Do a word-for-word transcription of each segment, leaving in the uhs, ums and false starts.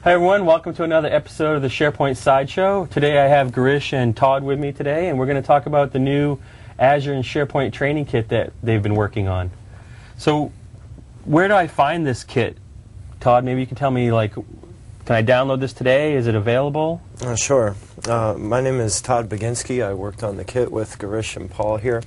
Hi everyone, welcome to another episode of the SharePoint Sideshow. Today I have Girish and Todd with me today, and we're going to talk about the new Azure and SharePoint training kit that they've been working on. So, where do I find this kit? Todd, maybe you can tell me, like, can I download this today? Is it available? Uh, sure. Uh, my name is Todd Baginski. I worked on the kit with Girish and Paul here,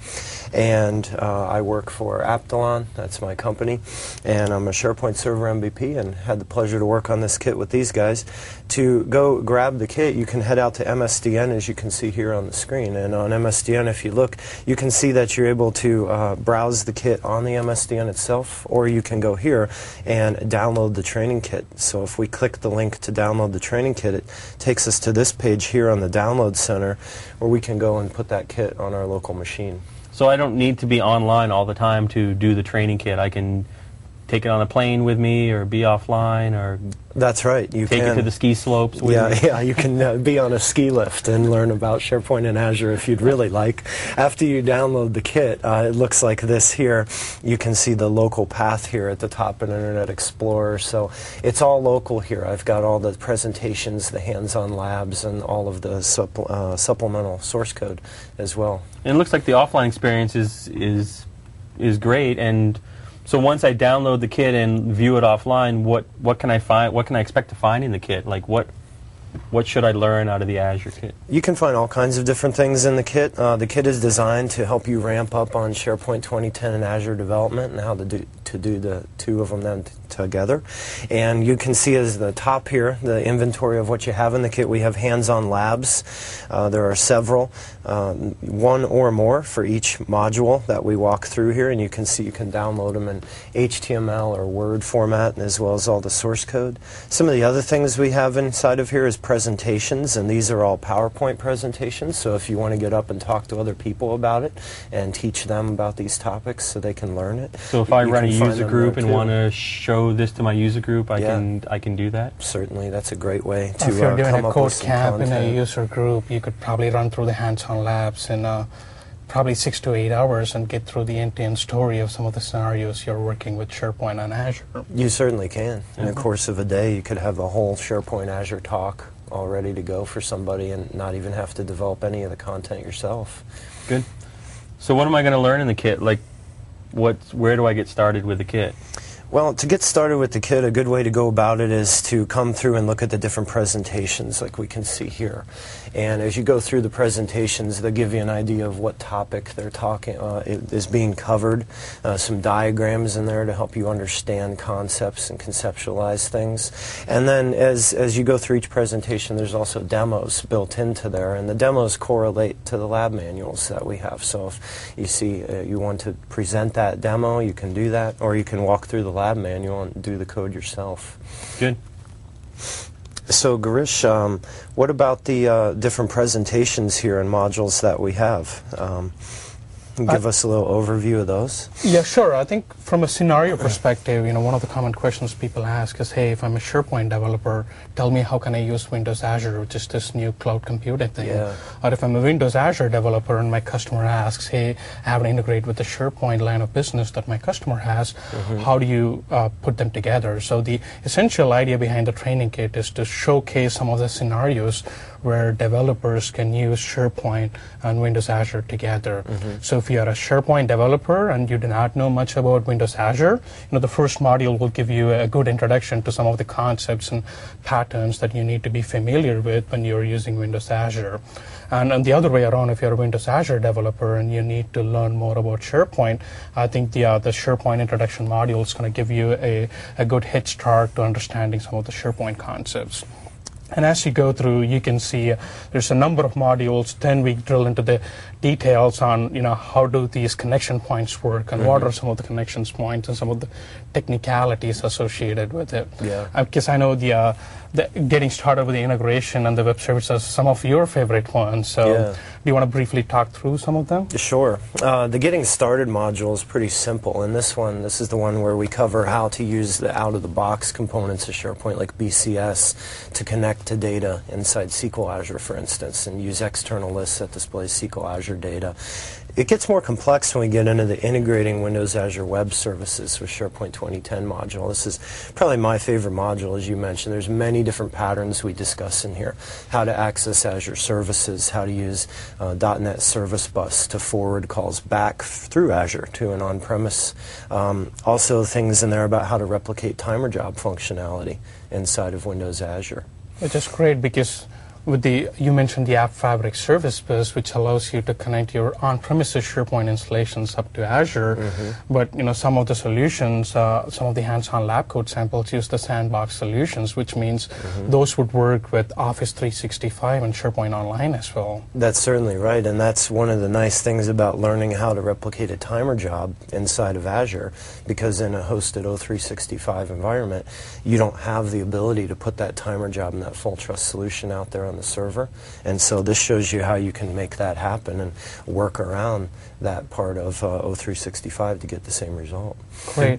and uh, I work for Aptalon. That's my company, and I'm a SharePoint Server M V P and had the pleasure to work on this kit with these guys. To go grab the kit, you can head out to M S D N, as you can see here on the screen, and on M S D N, if you look, you can see that you're able to uh, browse the kit on the M S D N itself, or you can go here and download the training kit. So if we click the link to download the training kit, it takes us to this page here on the Download Center, where we can go and put that kit on our local machine. So I don't need to be online all the time to do the training kit. I can take it on a plane with me, or be offline, or that's right. You take can. it to the ski slopes with yeah, me. Yeah, you can uh, be on a ski lift and learn about SharePoint and Azure if you'd really like. After you download the kit, uh, it looks like this here. You can see the local path here at the top in Internet Explorer. So it's all local here. I've got all the presentations, the hands-on labs, and all of the supple uh, supplemental source code as well. And it looks like the offline experience is is is great. And so once I download the kit and view it offline, what what can I find? What can I expect to find in the kit? Like what what should I learn out of the Azure kit? You can find all kinds of different things in the kit. Uh, the kit is designed to help you ramp up on SharePoint twenty ten and Azure development, and how to do to do the two of them then together. And you can see as the top here the inventory of what you have in the kit. We have hands-on labs. Uh, there are several, uh, one or more for each module that we walk through here, and you can see you can download them in H T M L or Word format, as well as all the source code. Some of the other things we have inside of here is presentations, and these are all PowerPoint presentations. So if you want to get up and talk to other people about it and teach them about these topics so they can learn it. So if I run a user group and want to show this to my user group, I yeah. can I can do that? Certainly, that's a great way to If you're uh, doing come a up code with some camp in content. a user group, you could probably run through the hands-on labs in uh, probably six to eight hours and get through the end-to-end story of some of the scenarios you're working with SharePoint and Azure. You certainly can. In Mm-hmm. the course of a day, you could have the whole SharePoint Azure talk all ready to go for somebody and not even have to develop any of the content yourself. Good. So what am I going to learn in the kit? Like, what? Where do I get started with the kit? Well, to get started with the kit, a good way to go about it is to come through and look at the different presentations like we can see here. And as you go through the presentations, they'll give you an idea of what topic they're talking uh, is being covered. Uh, some diagrams in there to help you understand concepts and conceptualize things. And then as, as you go through each presentation, there's also demos built into there. And the demos correlate to the lab manuals that we have. So if you see uh, you want to present that demo, you can do that, or you can walk through the lab manual and do the code yourself. Good. So Girish, um, what about the uh, different presentations here and modules that we have? Um, give us a little overview of those. Yeah, sure. I think from a scenario perspective, you know, one of the common questions people ask is, hey, if I'm a SharePoint developer, tell me how can I use Windows Azure, which is this new cloud computing thing. Yeah. Or if I'm a Windows Azure developer and my customer asks, hey, I have to integrate with the SharePoint line of business that my customer has, mm-hmm. how do you uh, put them together? So the essential idea behind the training kit is to showcase some of the scenarios where developers can use SharePoint and Windows Azure together. Mm-hmm. So if you're a SharePoint developer and you do not know much about Windows Azure, you know, the first module will give you a good introduction to some of the concepts and patterns that you need to be familiar with when you're using Windows Azure. And, and the other way around, if you're a Windows Azure developer and you need to learn more about SharePoint, I think the, uh, the SharePoint introduction module is going to give you a, a good head start to understanding some of the SharePoint concepts. And as you go through, you can see uh, there's a number of modules. Then we drill into the details on, you know, how do these connection points work, and mm-hmm. what are some of the connection points and some of the technicalities associated with it. Yeah. Because I know the, uh, the getting started with the integration and the web services are some of your favorite ones. So yeah. do you want to briefly talk through some of them? Sure. Uh, the Getting Started module is pretty simple. And this one, this is the one where we cover how to use the out-of-the-box components of SharePoint, like B C S, to connect to data inside S Q L Azure, for instance, and use external lists that display S Q L Azure data. it gets more complex when we get into the integrating Windows Azure Web Services with SharePoint twenty ten module. This is probably my favorite module, as you mentioned. There's many different patterns we discuss in here. How to access Azure services, how to use uh, .NET Service Bus to forward calls back through Azure to an on-premise. Um, also things in there about how to replicate timer job functionality inside of Windows Azure. Which is great because with the, you mentioned the App Fabric Service Bus, which allows you to connect your on-premises SharePoint installations up to Azure. Mm-hmm. But you know, some of the solutions, uh, some of the hands-on lab code samples use the sandbox solutions, which means mm-hmm. those would work with Office three sixty-five and SharePoint Online as well. That's certainly right, and that's one of the nice things about learning how to replicate a timer job inside of Azure, because in a hosted O three sixty-five environment, you don't have the ability to put that timer job and that full trust solution out there on the server, and so this shows you how you can make that happen and work around that part of uh, O three sixty-five to get the same result. Great.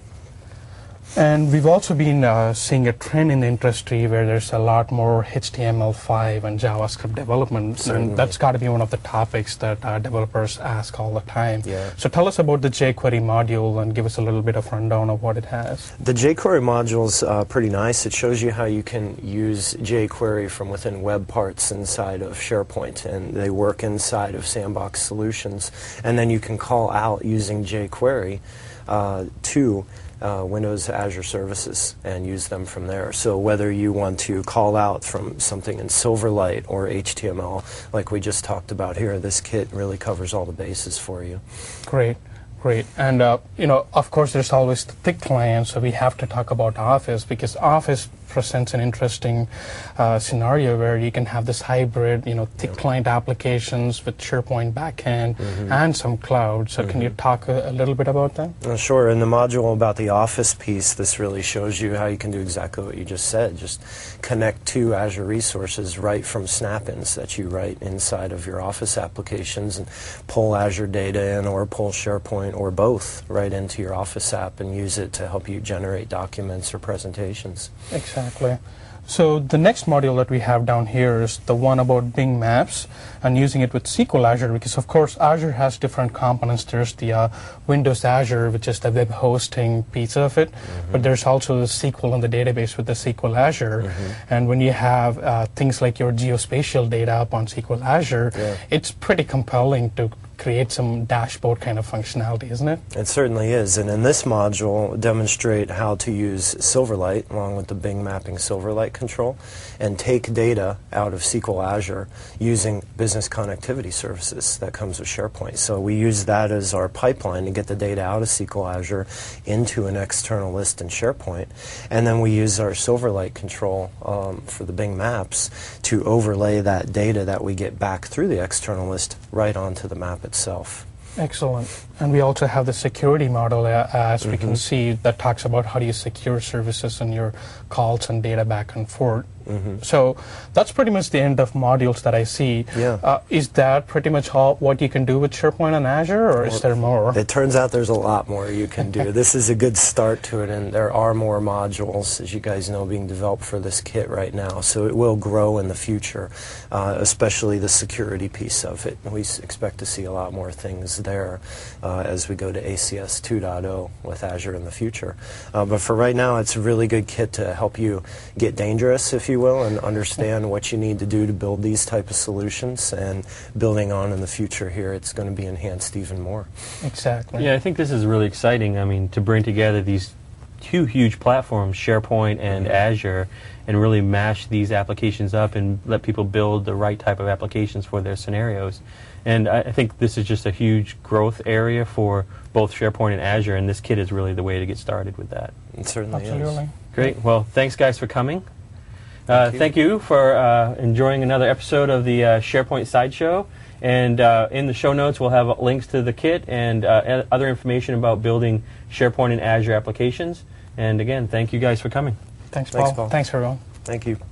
And we've also been uh, seeing a trend in the industry where there's a lot more H T M L five and JavaScript development, Certainly. and that's got to be one of the topics that uh, developers ask all the time. Yeah. So tell us about the jQuery module and give us a little bit of rundown of what it has. The jQuery module is uh, pretty nice. It shows you how you can use jQuery from within web parts inside of SharePoint, and they work inside of Sandbox Solutions, and then you can call out using jQuery uh, to Uh, Windows Azure services and use them from there. So whether you want to call out from something in Silverlight or H T M L, like we just talked about here, this kit really covers all the bases for you. Great. Great. And, uh, you know, of course, there's always the thick client, so we have to talk about Office, because Office presents an interesting uh, scenario where you can have this hybrid, you know, thick yep. client applications with SharePoint backend mm-hmm. and some cloud. So mm-hmm. can you talk a, a little bit about that? Uh, sure. In the module about the Office piece, this really shows you how you can do exactly what you just said. Just connect to Azure resources right from snap-ins that you write inside of your Office applications and pull Azure data in or pull SharePoint or both right into your Office app and use it to help you generate documents or presentations. Exactly. So the next module that we have down here is the one about Bing Maps and using it with S Q L Azure, because of course Azure has different components. There's the uh, Windows Azure, which is the web hosting piece of it, mm-hmm. but there's also the S Q L in the database with the S Q L Azure. Mm-hmm. And when you have uh, things like your geospatial data up on S Q L Azure, yeah. it's pretty compelling to create some dashboard kind of functionality, isn't it? It certainly is, and in this module demonstrate how to use Silverlight along with the Bing Mapping Silverlight control and take data out of S Q L Azure using business connectivity services that comes with SharePoint. So we use that as our pipeline to get the data out of S Q L Azure into an external list in SharePoint, and then we use our Silverlight control um, for the Bing Maps to overlay that data that we get back through the external list right onto the map itself. Excellent. And we also have the security model, uh, as mm-hmm. we can see, that talks about how do you secure services and your calls and data back and forth. Mm-hmm. So that's pretty much the end of modules that I see. Yeah. Uh, is that pretty much all what you can do with SharePoint and Azure, or well, is there more? It turns out there's a lot more you can do. This is a good start to it, and there are more modules, as you guys know, being developed for this kit right now. So it will grow in the future, uh, especially the security piece of it. We expect to see a lot more things there uh, as we go to A C S two point oh with Azure in the future. Uh, but for right now, it's a really good kit to help you get dangerous, if you will, and understand what you need to do to build these type of solutions, and building on in the future here, it's going to be enhanced even more. Exactly. Yeah, I think this is really exciting. I mean, to bring together these two huge platforms, SharePoint and mm-hmm. Azure, and really mash these applications up and let people build the right type of applications for their scenarios. And I, I think this is just a huge growth area for both SharePoint and Azure, and this kit is really the way to get started with that. It certainly Absolutely. is. Great. Well, thanks guys for coming. Uh, thank, you. thank you for uh, enjoying another episode of the uh, SharePoint Sideshow. And uh, in the show notes, we'll have links to the kit and uh, other information about building SharePoint and Azure applications. And again, thank you guys for coming. Thanks, Paul. Thanks, Paul. Thanks, everyone. Thank you.